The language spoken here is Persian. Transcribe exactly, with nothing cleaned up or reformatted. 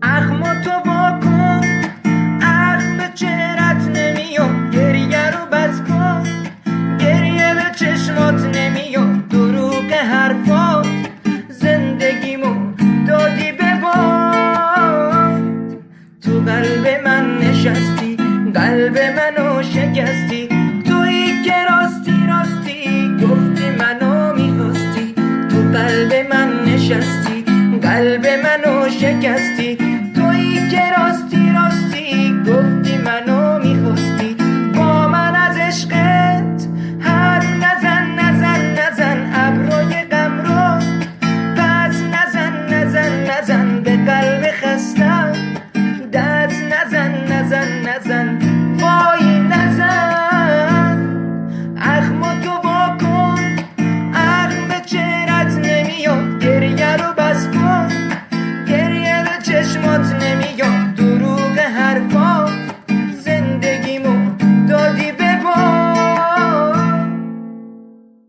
اخم تو واکن، اخم به چهرت نمیاد، گریه رو بس کن، گریه به چشمات نمیاد، دروغ حرفات زندگیمو دادی به باد. تو قلب من نشستی، قلب منو شکستی، تویی که راستی راستی گفتی منو میخواستی. تو قلب من نشستی، قلب منو شکستی، تویی که راستی راستی گفتی